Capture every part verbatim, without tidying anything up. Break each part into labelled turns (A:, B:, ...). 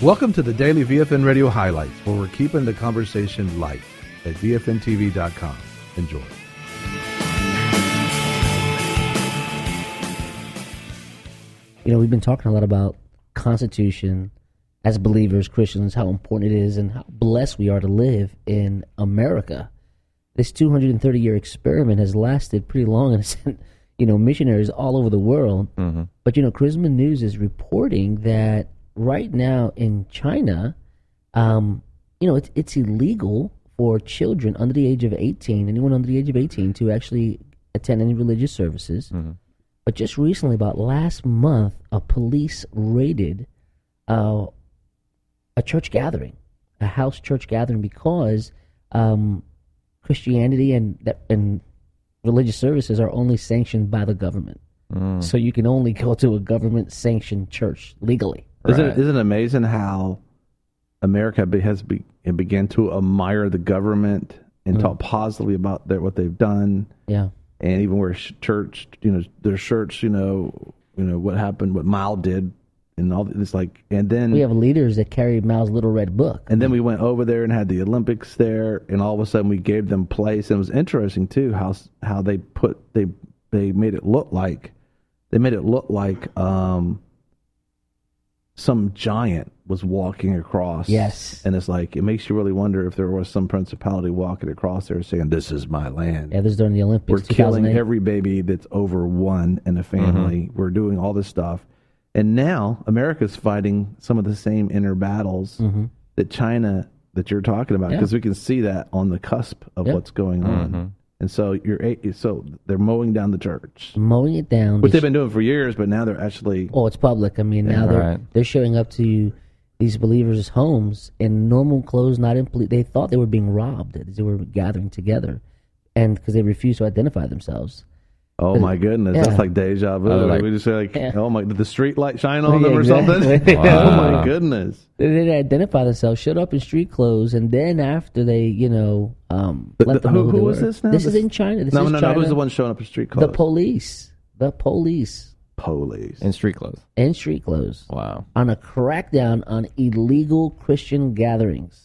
A: Welcome to the Daily V F N Radio Highlights, where we're keeping the conversation light at V F N T V dot com. Enjoy.
B: You know, we've been talking a lot about Constitution as believers, Christians, how important it is and how blessed we are to live in America. This two hundred thirty year experiment has lasted pretty long and sent, you know, missionaries all over the world. Mm-hmm. But, you know, Charisma News is reporting that right now in China, um, you know, it's, it's illegal for children under the age of eighteen, anyone under the age of eighteen, to actually attend any religious services. Mm-hmm. But just recently, about last month, a police raided uh, a church gathering, a house church gathering, because um, Christianity and and religious services are only sanctioned by the government. Mm. So you can only go to a government-sanctioned church legally.
A: Isn't, right. isn't it amazing how America has be, began to admire the government and mm. talk positively about their, what they've done?
B: Yeah.
A: And even where church, you know, their church, you know, you know what happened, what Mao did, and all this, like, and then
B: we have leaders that carry Mao's Little Red Book.
A: And then we went over there and had the Olympics there, and all of a sudden we gave them place. And it was interesting too how how they put they they made it look like they made it look like um, some giant was walking across.
B: Yes.
A: And it's like, it makes you really wonder if there was some principality walking across there saying, "This is my land."
B: Yeah, this is during the Olympics.
A: We're killing every baby that's over one in a family. Mm-hmm. We're doing all this stuff. And now America's fighting some of the same inner battles mm-hmm. that China, that you're talking about, because yeah. we can see that on the cusp of yep. what's going on. Mm-hmm. And so you're so they're mowing down the church,
B: mowing it down,
A: which they've been doing for years, but now they're actually
B: oh, it's public. I mean, now yeah, they're right. they're showing up to these believers' homes in normal clothes, not in police. They thought they were being robbed as they were gathering together, and because they refused to identify themselves.
A: Oh my goodness, yeah. that's like deja vu. Like, we just say like, yeah. oh my, did the street light shine on
B: yeah,
A: them or
B: exactly.
A: something?
B: Wow.
A: Oh my goodness.
B: They didn't identify themselves, showed up in street clothes, and then after they, you know, um,
A: the,
B: let
A: the,
B: them
A: who,
B: know
A: who
B: who
A: was
B: were.
A: this now?
B: This
A: this,
B: is in China. This
A: no,
B: is
A: no,
B: China.
A: no. Who's the one showing up in street clothes?
B: The police. The police.
A: Police.
C: In street clothes.
B: In street clothes.
C: Wow.
B: On a crackdown on illegal Christian gatherings.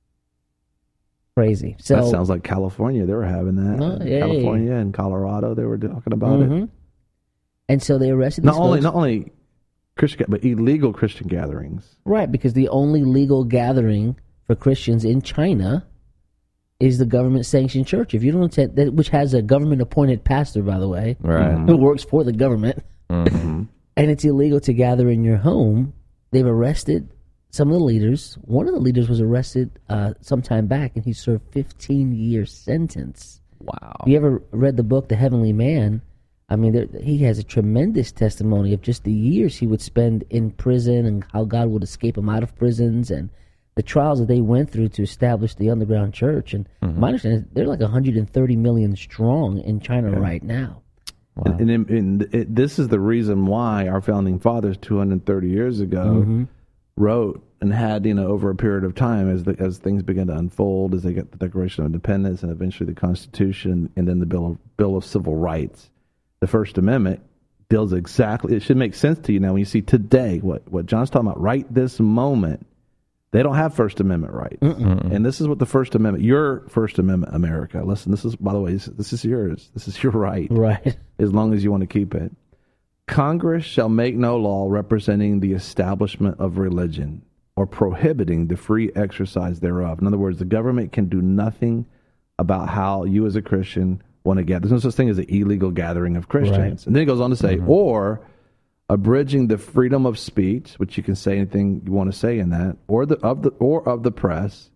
B: Crazy. So
A: that sounds like California. They were having that.
B: No, yeah,
A: California
B: yeah.
A: and Colorado, they were talking about
B: mm-hmm.
A: it.
B: And so they arrested these
A: not only
B: folks.
A: not only Christian, but illegal Christian gatherings.
B: Right, because the only legal gathering for Christians in China is the government-sanctioned church. If you don't attend, that, which has a government-appointed pastor, by the way,
C: right,
B: who works for the government, mm-hmm. and it's illegal to gather in your home. They've arrested some of the leaders. One of the leaders was arrested uh, some time back, and he served fifteen year sentence.
C: Wow!
B: Have you ever read the book The Heavenly Man? I mean, there, he has a tremendous testimony of just the years he would spend in prison and how God would escape him out of prisons and the trials that they went through to establish the underground church. And mm-hmm. my understanding is they're like one hundred thirty million strong in China yeah. right now.
A: Wow. And, and, and it, this is the reason why our founding fathers two hundred thirty years ago mm-hmm. wrote and had, you know, over a period of time as the, as things began to unfold, as they got the Declaration of Independence and eventually the Constitution and then the Bill of, Bill of Civil Rights. The First Amendment deals exactly, it should make sense to you now when you see today what, what John's talking about right this moment. They don't have First Amendment rights. Mm-mm. And this is what the First Amendment, your First Amendment, America. Listen, this is, by the way, this, this is yours. This is your right.
B: Right.
A: As long as you want to keep it. Congress shall make no law representing the establishment of religion or prohibiting the free exercise thereof. In other words, the government can do nothing about how you as a Christian want to gather. There's no such thing as an illegal gathering of Christians. Right. And then it goes on to say, mm-hmm. or abridging the freedom of speech, which you can say anything you want to say in that, or the of the or of the press,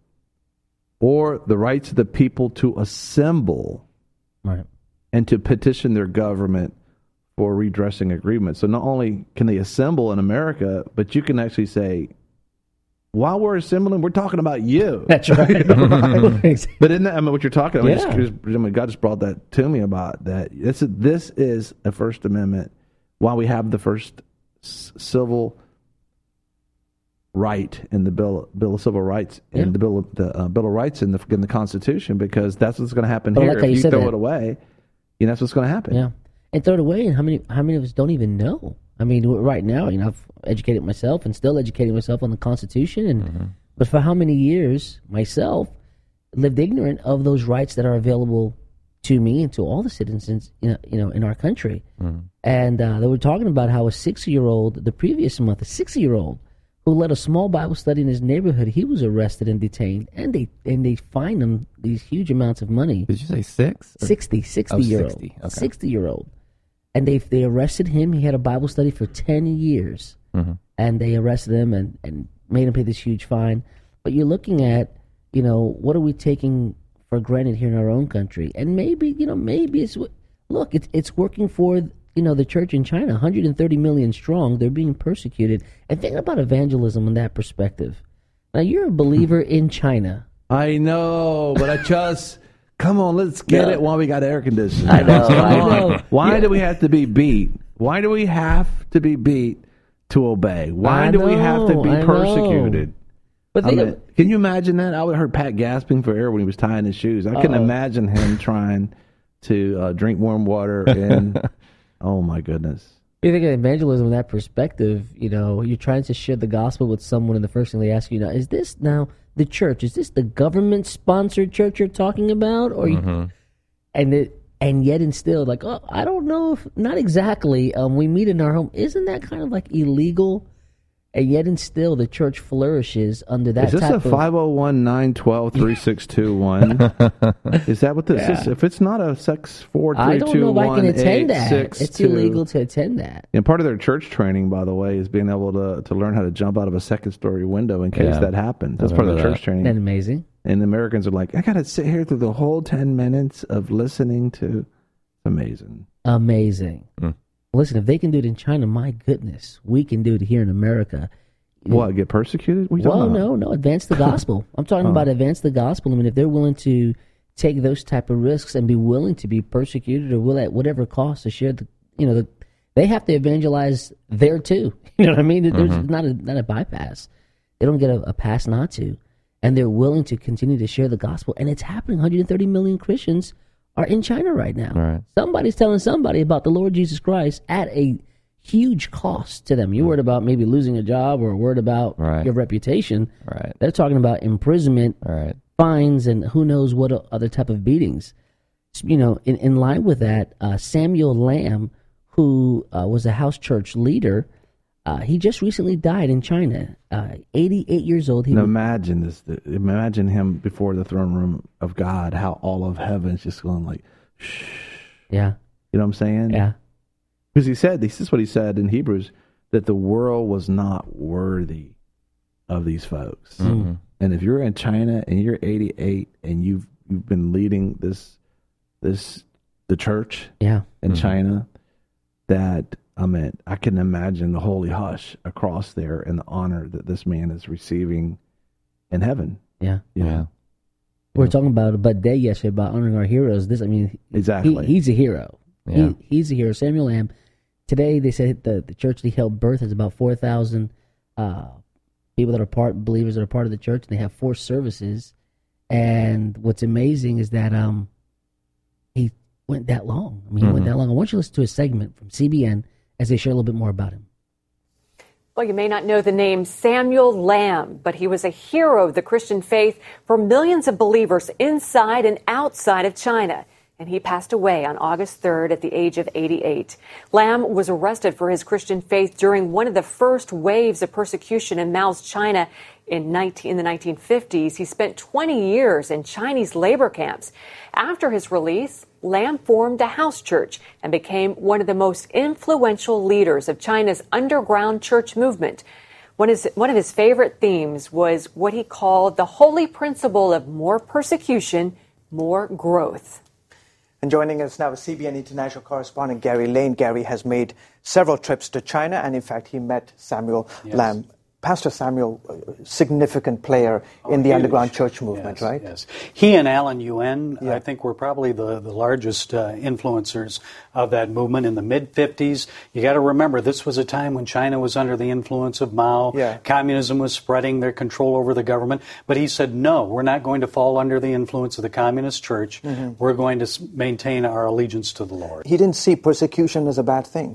A: or the rights of the people to assemble
B: right.
A: and to petition their government for redressing agreements. So not only can they assemble in America, but you can actually say, while we're assembling, we're talking about you.
B: That's right.
A: right? But isn't that, I mean, what you're talking about?
B: Yeah.
A: I just, I mean, God just brought that to me about that. This is, this is a First Amendment. While we have the first c- civil right in the Bill Bill of Civil Rights and yeah. the Bill of, the uh, Bill of Rights in the in the Constitution, because that's what's going to happen
B: but
A: here.
B: Like
A: if
B: you,
A: you throw
B: that.
A: it away, you know, that's what's going to happen.
B: Yeah, and throw it away, and how many how many of us don't even know? I mean, right now, you know, I've, educated myself and still educating myself on the Constitution. And mm-hmm. But for how many years, myself, lived ignorant of those rights that are available to me and to all the citizens, you know, you know in our country. Mm-hmm. And uh, they were talking about how a six-year-old, the previous month, a six-year-old who led a small Bible study in his neighborhood, he was arrested and detained, and they and they fined him these huge amounts of money.
C: Did you say six?
B: Or? sixty, sixty-year-old. Oh, sixty, okay. sixty-year-old. And they they arrested him. He had a Bible study for ten years. Mm-hmm. And they arrested him and, and made him pay this huge fine. But you're looking at, you know, what are we taking for granted here in our own country? And maybe, you know, maybe it's, look, it's, it's working for, you know, the church in China, one hundred thirty million strong. They're being persecuted. And think about evangelism in that perspective. Now, you're a believer in China.
A: I know, but I just... Come on, let's get no. it while we got air conditioning.
B: I know, I know.
A: Why
B: yeah.
A: do we have to be beat? Why do we have to be beat to obey? Why
B: I
A: do
B: know,
A: we have to be
B: I
A: persecuted?
B: Know. But
A: I mean, can you imagine that? I would have heard Pat gasping for air when he was tying his shoes. I couldn't imagine him trying to uh, drink warm water and, oh my goodness.
B: You think of evangelism in that perspective, you know, you're trying to share the gospel with someone and the first thing they ask you now, is this now the church? Is this the government-sponsored church you're talking about? Or mm-hmm. you, and it, and yet and still, like, oh, I don't know, if not exactly. Um, we meet in our home. Isn't that kind of like illegal? And yet and still, the church flourishes under that.
A: Is this
B: type
A: a five oh one, nine one two, three six two one? Is that what this yeah. is? If it's not a six four three two one,
B: I don't know if I can attend that. It's illegal to attend that.
A: And part of their church training, by the way, is being able to to learn how to jump out of a second story window in case yeah. that happens. That's part of the church training.
B: Isn't that amazing?
A: And the Americans are like, I got to sit here through the whole ten minutes of listening to. It's amazing.
B: Amazing. Mm. Listen, if they can do it in China, my goodness, we can do it here in America.
A: What, get persecuted? What
B: well, no, no, advance the gospel. I'm talking oh. about advance the gospel. I mean, if they're willing to take those type of risks and be willing to be persecuted or will at whatever cost to share the, you know, the, they have to evangelize there too. You know what I mean? There's mm-hmm. not a not a bypass. They don't get a, a pass not to, and they're willing to continue to share the gospel, and it's happening. one hundred thirty million Christians are in China right now.
C: Right.
B: Somebody's telling somebody about the Lord Jesus Christ at a huge cost to them. You're worried about maybe losing a job or worried about
C: right.
B: your reputation.
C: Right.
B: They're talking about imprisonment,
C: right.
B: fines, and who knows what other type of beatings. You know, in, in line with that, uh, Samuel Lamb, who uh, was a house church leader, uh, he just recently died in China. Uh, eighty-eight years old. He
A: now imagine this. Imagine him before the throne room of God, how all of heaven's just going like, shh.
B: Yeah.
A: You know what I'm saying?
B: Yeah.
A: Because he said, this is what he said in Hebrews, that the world was not worthy of these folks.
C: Mm-hmm.
A: And if you're in China and you're eighty-eight and you've you've been leading this this the church
B: yeah.
A: in
C: mm-hmm.
A: China, that I mean, I can imagine the holy hush across there and the honor that this man is receiving in heaven.
B: Yeah,
A: you know?
C: yeah.
B: We were talking about a Bud Day yesterday about honoring our heroes. This, I mean,
A: exactly.
B: He, he's a hero.
C: Yeah.
B: He, he's a hero. Samuel Lamb. Today, they said the, the church that he helped birth has about four thousand uh, people that are part, believers that are part of the church, and they have four services. And what's amazing is that um, he went that long. I mean, he mm-hmm. went that long. I want you to listen to a segment from C B N as they share a little bit more about him.
D: Well, you may not know the name Samuel Lamb, but he was a hero of the Christian faith for millions of believers inside and outside of China. And he passed away on August third at the age of eighty-eight. Lamb was arrested for his Christian faith during one of the first waves of persecution in Mao's China in, nineteen, in the nineteen fifties. He spent twenty years in Chinese labor camps. After his release, Lamb formed a house church and became one of the most influential leaders of China's underground church movement. One of his, one of his favorite themes was what he called the holy principle of more persecution, more growth.
E: And joining us now is C B N international correspondent Gary Lane. Gary has made several trips to China, and in fact, he met Samuel
F: yes.
E: Lamb. Pastor Samuel, significant player
F: oh,
E: in the
F: huge.
E: underground church movement,
F: yes,
E: right?
F: Yes. He and Alan Yuan,
E: yeah.
F: I think, were probably the, the largest uh, influencers of that movement in the mid-fifties. You got to remember, this was a time when China was under the influence of Mao.
E: Yeah.
F: Communism was spreading their control over the government. But he said, no, we're not going to fall under the influence of the communist church. Mm-hmm. We're going to maintain our allegiance to the Lord.
E: He didn't see persecution as a bad thing.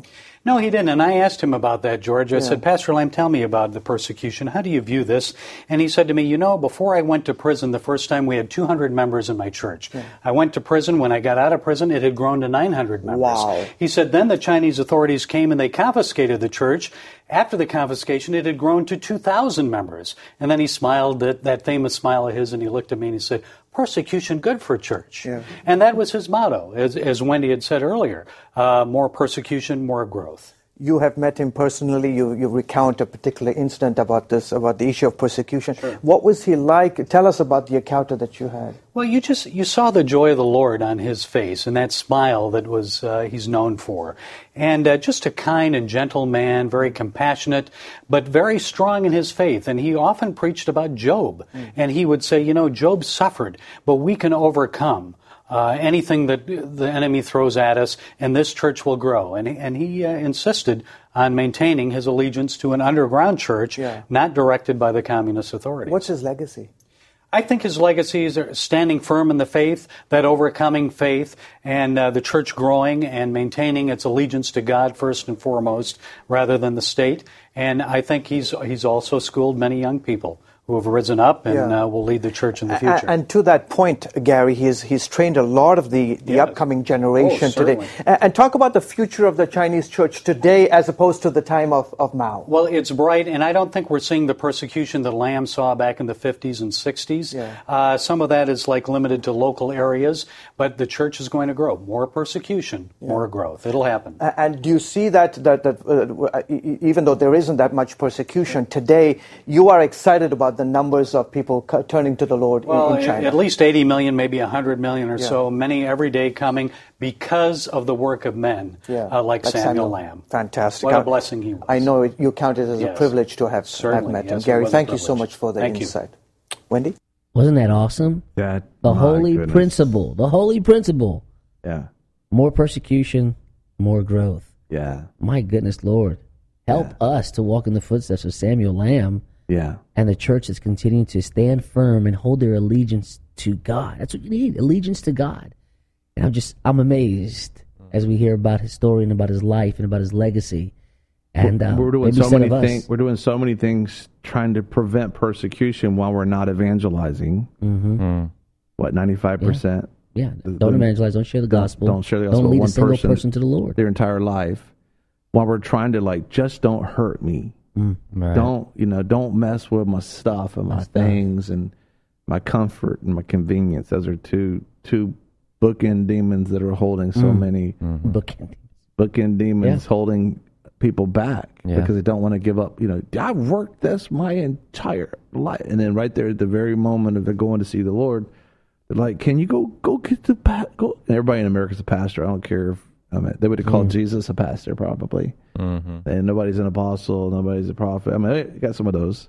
F: No, he didn't. And I asked him about that, George. I
E: Yeah.
F: said, Pastor Lamb, tell me about the persecution. How do you view this? And he said to me, you know, before I went to prison the first time, we had two hundred members in my church. Yeah. I went to prison. When I got out of prison, it had grown to nine hundred members.
E: Wow.
F: He said, then the Chinese authorities came and they confiscated the church. After the confiscation, it had grown to two thousand members. And then he smiled, that, that famous smile of his, and he looked at me and he said, persecution good for church.
E: Yeah.
F: And that was his motto, as, as Wendy had said earlier, uh, more persecution, more growth.
E: You have met him personally. You, you recount a particular incident about this, about the issue of persecution.
F: Sure.
E: What was he like? Tell us about the encounter that you had.
F: Well, you just you saw the joy of the Lord on his face and that smile that was uh, he's known for, and uh, just a kind and gentle man, very compassionate, but very strong in his faith. And he often preached about Job, mm. and he would say, you know, Job suffered, but we can overcome Uh, anything that the enemy throws at us, and this church will grow. And, and he uh, insisted on maintaining his allegiance to an underground church,
E: yeah.
F: not directed by the communist authorities.
E: What's his legacy?
F: I think his legacy is standing firm in the faith, that overcoming faith, and uh, the church growing and maintaining its allegiance to God first and foremost, rather than the state. And I think he's he's also schooled many young people who have risen up and
E: yeah.
F: uh, will lead the church in the future.
E: And, and to that point, Gary, he's he's trained a lot of the, the
F: yes.
E: upcoming generation
F: oh,
E: today. And, and talk about the future of the Chinese church today as opposed to the time of, of Mao.
F: Well, it's bright, and I don't think we're seeing the persecution that Lamb saw back in the fifties and sixties.
E: Yeah.
F: Uh, some of that is like limited to local areas, but the church is going to grow. More persecution, yeah. more growth. It'll happen.
E: And, and do you see that, that, that uh, even though there isn't that much persecution today, you are excited about the numbers of people turning to the Lord
F: well,
E: in China?
F: At least eighty million, maybe one hundred million or
E: yeah.
F: so, many every day coming because of the work of men
E: yeah.
F: uh, like,
E: like
F: Samuel,
E: Samuel
F: Lamb.
E: Fantastic.
F: What a blessing he was.
E: I know it, you count it as
F: yes.
E: a privilege to have, have met
F: yes,
E: him. Gary, thank you so
F: privilege.
E: much for the
F: thank
E: insight.
F: You.
E: Wendy?
B: Wasn't that awesome?
A: That,
B: the
A: my
B: holy
A: goodness.
B: principle. The holy principle.
A: Yeah.
B: More persecution, more growth.
A: Yeah.
B: My goodness, Lord. Help
A: Yeah.
B: us to walk in the footsteps of Samuel Lamb.
A: Yeah.
B: And the church is continuing to stand firm and hold their allegiance to God. That's what you need, allegiance to God. And I'm just, I'm amazed as we hear about his story and about his life and about his legacy. And uh,
A: we're doing
B: maybe
A: so
B: some
A: many
B: of us-
A: things. We're doing so many things trying to prevent persecution while we're not evangelizing.
B: Mhm.
A: Mm. What, ninety-five percent?
B: Yeah, don't evangelize, don't share the gospel.
A: Don't share the gospel.
B: Don't lead
A: One
B: a single
A: person,
B: person to the Lord.
A: Their entire life, while we're trying to like, just don't hurt me.
B: Mm.
C: Right.
A: Don't you know? Don't mess with my stuff and my,
B: My stuff.
A: things and my comfort and my convenience. Those are two two bookend demons that are holding so
B: Mm.
A: many
C: Mm-hmm.
B: Bookend.
A: bookend demons
B: Yeah.
A: holding people back
C: Yeah.
A: because they don't want to give up. You know, I've worked this my entire life, and then right there at the very moment of they're going to see the Lord, they're like, "Can you go go get the pa- go?" And everybody in America's a pastor. I don't care if I mean they would have called
B: Mm.
A: Jesus a pastor probably,
C: Mm-hmm.
A: and nobody's an apostle, nobody's a prophet. I mean, they got some of those,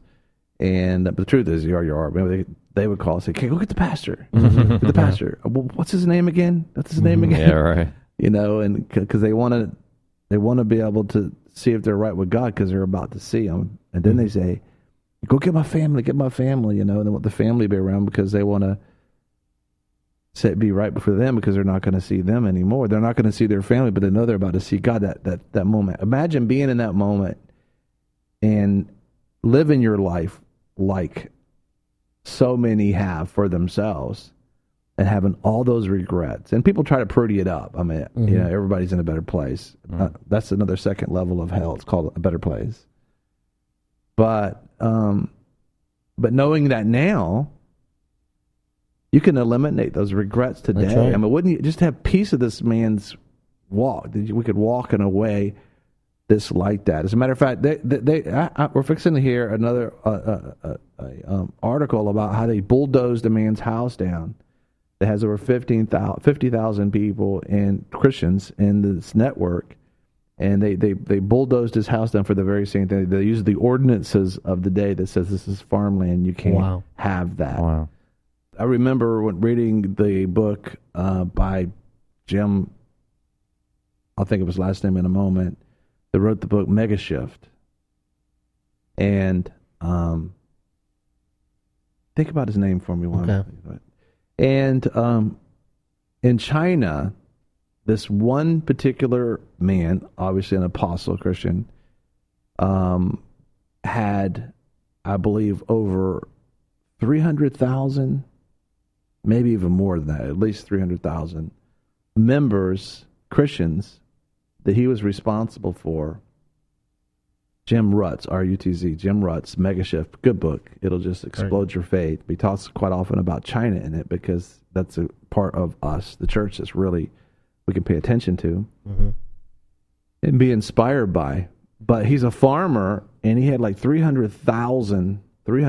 A: and but the truth is, you are you are. Maybe they they would call and say, "Okay, go get the pastor, get the pastor." Well, what's his name again? What's his name again?
C: Yeah, right.
A: You know, and because they want to, they want to be able to see if they're right with God because they're about to see Him, and then they say, "Go get my family, get my family," you know, and they want the family to be around because they want to say be right before them because they're not going to see them anymore. They're not going to see their family, but they know they're about to see God. That that that moment. Imagine being in that moment and living your life like so many have for themselves. And having all those regrets, and people try to pretty it up. I mean,
B: Mm-hmm.
A: you know, everybody's in a better place.
C: Mm.
A: Uh, that's another second level of hell. It's called a better place. But, um, but knowing that now, you can eliminate those regrets today.
B: That's right.
A: I mean, wouldn't you just have peace of this man's walk? That we could walk in a way that's like that. As a matter of fact, they, they, they I, I, we're fixing to hear another uh, uh, uh, uh, um, article about how they bulldozed a man's house down. That has over fifty thousand people and Christians in this network, and they, they, they bulldozed his house down for the very same thing. They used the ordinances of the day that says this is farmland. You can't
B: Wow.
A: have that.
C: Wow.
A: I remember when reading the book uh, by Jim, I'll think of his last name in a moment, that wrote the book Mega Shift. And um, think about his name for me. One
B: Okay.
A: And um, in China, this one particular man, obviously an apostle Christian, um, had, I believe, over three hundred thousand, maybe even more than that, at least three hundred thousand members, Christians, that he was responsible for. Jim Rutz, R U T Z, Jim Rutz, Mega Shift, good book. It'll just explode your faith. He talks quite often about China in it because that's a part of us, the church, that's really we can pay attention to mm-hmm. and be inspired by. But he's a farmer, and he had like three hundred thousand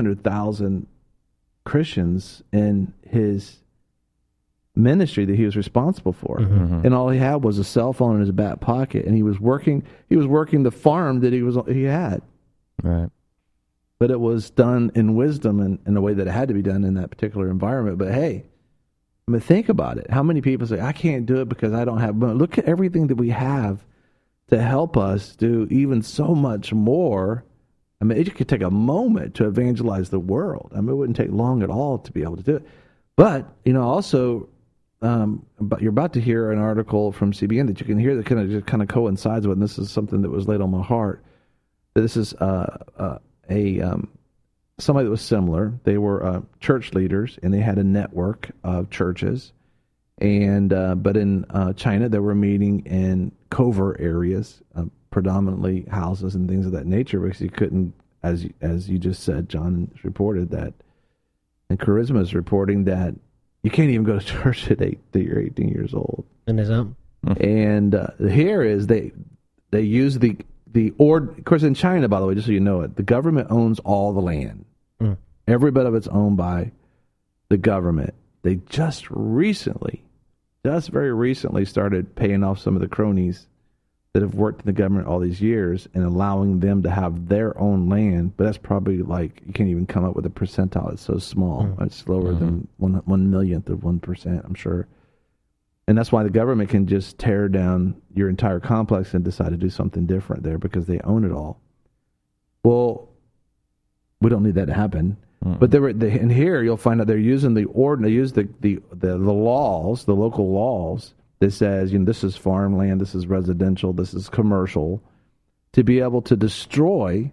A: Christians in his ministry that he was responsible for. Mm-hmm. And all he had was a cell phone in his back pocket, and he was working he was working the farm that he was he had.
C: Right.
A: But it was done in wisdom and in the way that it had to be done in that particular environment. But hey, I mean, think about it. How many people say, I can't do it because I don't have money? Look at everything that we have to help us do even so much more. I mean, it could take a moment to evangelize the world. I mean, it wouldn't take long at all to be able to do it. But, you know, also, um, but you're about to hear an article from C B N that you can hear that kind of just kind of coincides with, and this is something that was laid on my heart. This is uh, uh, a um, somebody that was similar. They were uh, church leaders, and they had a network of churches. And uh, but in uh, China, they were meeting in covert areas, uh, predominantly houses and things of that nature, because you couldn't, as as you just said, John reported that, and Charisma is reporting that you can't even go to church at eight, you're eighteen years old.
B: And there's um.
A: And uh, here is they they use the the ord. Of course, in China, by the way, just so you know it, the government owns all the land. Mm. Every bit of it's owned by the government. They just recently. Just very recently started paying off some of the cronies that have worked in the government all these years and allowing them to have their own land. But that's probably like, you can't even come up with a percentile. It's so small. Mm-hmm. It's lower mm-hmm. than one, one millionth of one percent, I'm sure. And that's why the government can just tear down your entire complex and decide to do something different there because they own it all. Well, we don't need that to happen. Mm-hmm. But they were, they, and here you'll find out they're using the ordinance, they use the, the, the, the laws, the local laws that says, you know, this is farmland, this is residential, this is commercial, to be able to destroy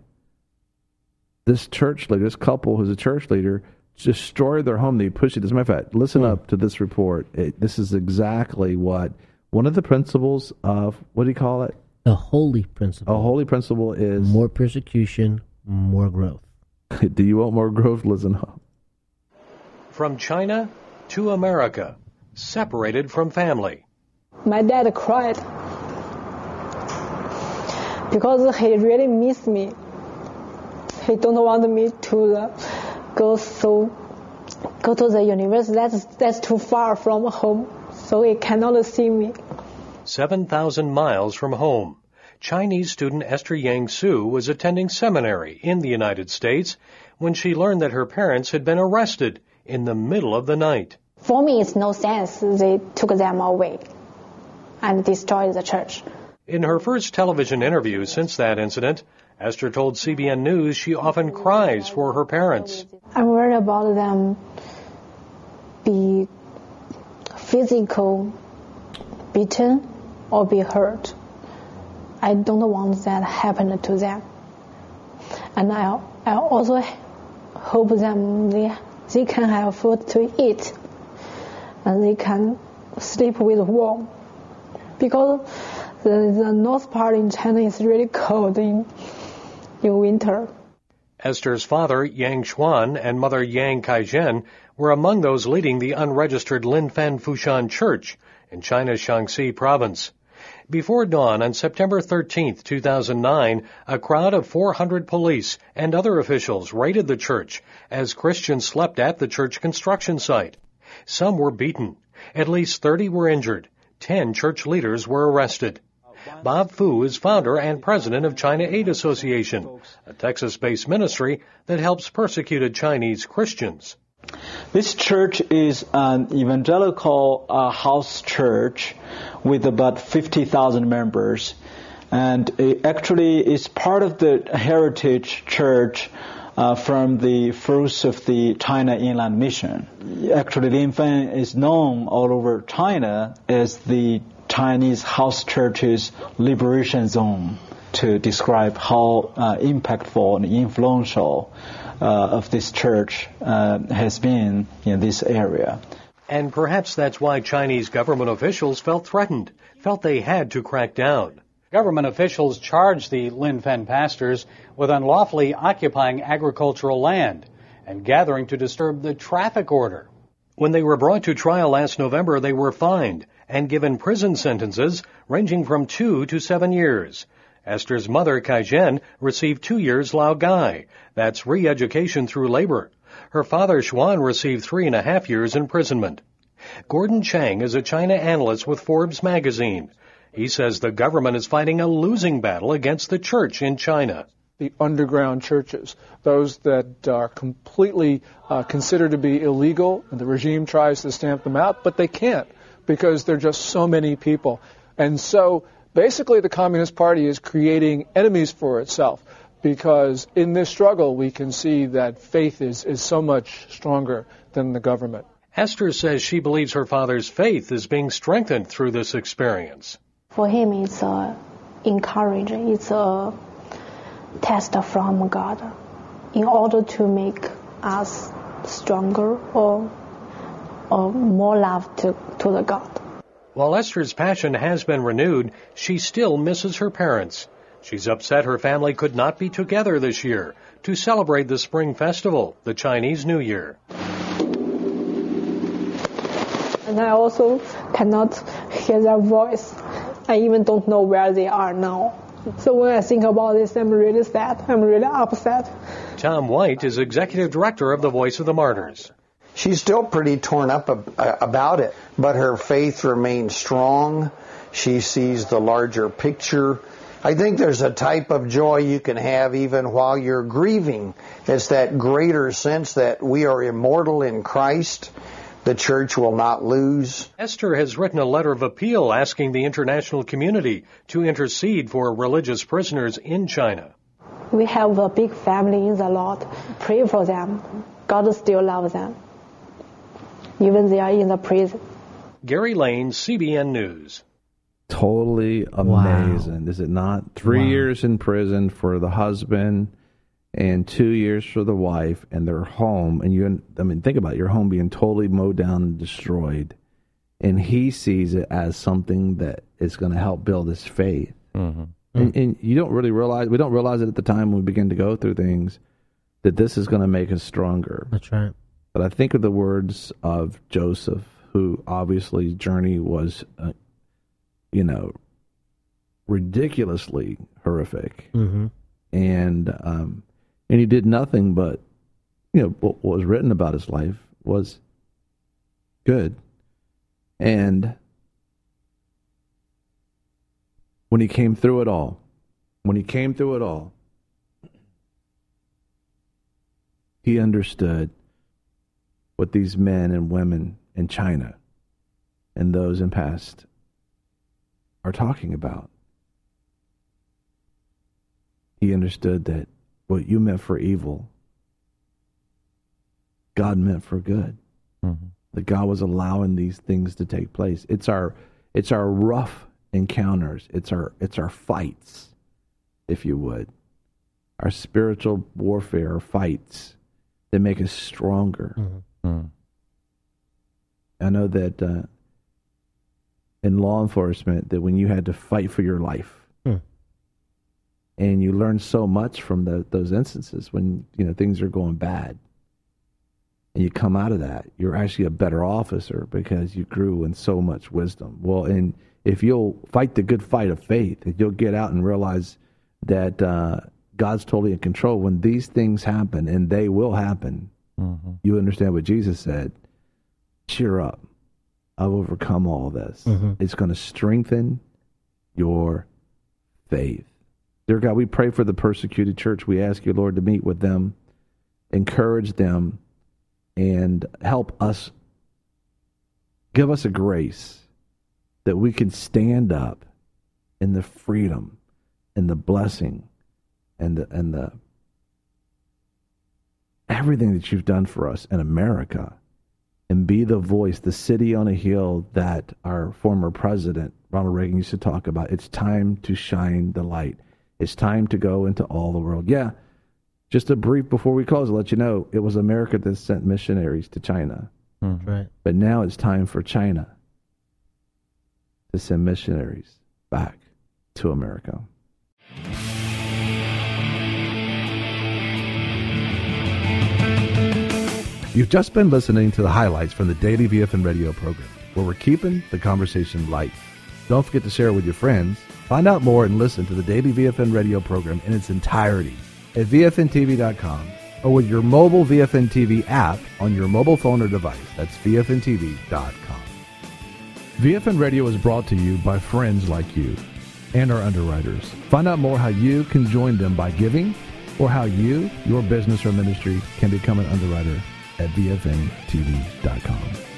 A: this church leader, this couple who's a church leader, destroy their home. They push it. As a matter of fact, listen mm-hmm. up to this report. It, this is exactly what one of the principles of, what do you call it?
B: The holy principle.
A: A holy principle is
B: more persecution, more growth.
A: Do you want more growth? Listen up.
G: From China to America, separated from family.
H: My dad cried because he really missed me. He don't want me to uh, go so go to the university. That's that's too far from home, so he cannot see me.
G: Seven thousand miles from home. Chinese student Esther Yang Su was attending seminary in the United States when she learned that her parents had been arrested in the middle of the night.
H: For me, it's no sense. They took them away and destroyed the church.
G: In her first television interview since that incident, Esther told C B N News she often cries for her parents.
H: I'm worried about them be physical beaten or be hurt. I don't want that happen to them. And I, I also hope them they, they can have food to eat and they can sleep with warm. Because the, the north part in China is really cold in, in winter.
G: Esther's father, Yang Xuan, and mother Yang Kaizhen were among those leading the unregistered Linfen Fushan Church in China's Shaanxi province. Before dawn on September thirteenth, two thousand nine, a crowd of four hundred police and other officials raided the church as Christians slept at the church construction site. Some were beaten. At least thirty were injured. Ten church leaders were arrested. Bob Fu is founder and president of China Aid Association, a Texas-based ministry that helps persecuted Chinese Christians.
I: This church is an evangelical uh, house church with about fifty thousand members, and it actually is part of the heritage church uh, from the fruits of the China Inland Mission. Actually, Linfen is known all over China as the Chinese house churches liberation zone to describe how uh, impactful and influential uh, of this church uh, has been in this area.
G: And perhaps that's why Chinese government officials felt threatened, felt they had to crack down.
F: Government officials charged the Linfen pastors with unlawfully occupying agricultural land and gathering to disturb the traffic order.
G: When they were brought to trial last November, they were fined and given prison sentences ranging from two to seven years. Esther's mother, Kai-Jen, received two years Laogai. That's re-education through labor. Her father, Xuan, received three and a half years imprisonment. Gordon Chang is a China analyst with Forbes magazine. He says the government is fighting a losing battle against the church in China.
C: The underground churches, those that are completely uh, considered to be illegal, and the regime tries to stamp them out, but they can't because there are just so many people. And so basically the Communist Party is creating enemies for itself, because in this struggle we can see that faith is, is so much stronger than the government.
G: Esther says she believes her father's faith is being strengthened through this experience.
H: For him, it's uh, encouraging. It's a test from God in order to make us stronger or, or more love to, to the God.
G: While Esther's passion has been renewed, she still misses her parents. She's upset her family could not be together this year to celebrate the Spring Festival, the Chinese New Year.
H: And I also cannot hear their voice. I even don't know where they are now. So when I think about this, I'm really sad. I'm really upset.
G: Tom White is executive director of the Voice of the Martyrs.
J: She's still pretty torn up about it, but her faith remains strong. She sees the larger picture. I think there's a type of joy you can have even while you're grieving. It's that greater sense that we are immortal in Christ. The church will not lose.
G: Esther has written a letter of appeal asking the international community to intercede for religious prisoners in China.
H: We have a big family in the Lord. Pray for them. God still loves them, even they are in the prison.
G: Gary Lane, C B N News.
A: Totally amazing,
B: wow.
A: Is it not? Three
B: wow.
A: years in prison for the husband and two years for the wife, and they're home. And you, I mean, think about it, your home being totally mowed down and destroyed. And he sees it as something that is going to help build his faith.
K: Mm-hmm.
A: And, and you don't really realize, we don't realize it at the time when we begin to go through things, that this is going to make us stronger.
B: That's right.
A: But I think of the words of Joseph, who obviously his journey was, uh, you know, ridiculously horrific.
B: Mm-hmm.
A: And, um, and he did nothing but, you know, what, what was written about his life was good. And when he came through it all, when he came through it all, he understood what these men and women in China and those in past are talking about. He understood that what you meant for evil, God meant for good.
K: Mm-hmm.
A: That God was allowing these things to take place. It's our it's our rough encounters. It's our it's our fights, if you would. Our spiritual warfare fights that make us stronger.
K: Mm-hmm. Mm-hmm.
A: I know that uh, in law enforcement, that when you had to fight for your life,
B: mm.
A: and you learn so much from the, those instances when you know things are going bad, and you come out of that, you're actually a better officer because you grew in so much wisdom. Well, and if you'll fight the good fight of faith, you'll get out and realize that uh, God's totally in control. When these things happen, and they will happen,
K: mm-hmm.
A: you understand what Jesus said. Cheer up. I've overcome all this.
B: Mm-hmm.
A: It's going to strengthen your faith. Dear God, we pray for the persecuted church. We ask you, Lord, to meet with them, encourage them, and help us. Give us a grace that we can stand up in the freedom and the blessing and the, and the everything that you've done for us in America. and be the voice, the city on a hill that our former president, Ronald Reagan, used to talk about. It's time to shine the light. It's time to go into all the world. Yeah, just a brief before we close, I'll let you know, it was America that sent missionaries to China.
B: Mm-hmm. Right. But
A: now it's time for China to send missionaries back to America.
K: You've just been listening to the highlights from the Daily V F N Radio program, where we're keeping the conversation light. Don't forget to share it with your friends. Find out more and listen to the Daily V F N Radio program in its entirety at V F N T V dot com or with your mobile V F N T V app on your mobile phone or device. That's V F N T V dot com. V F N Radio is brought to you by friends like you and our underwriters. Find out more how you can join them by giving or how you, your business or ministry can become an underwriter at V F N T V dot com.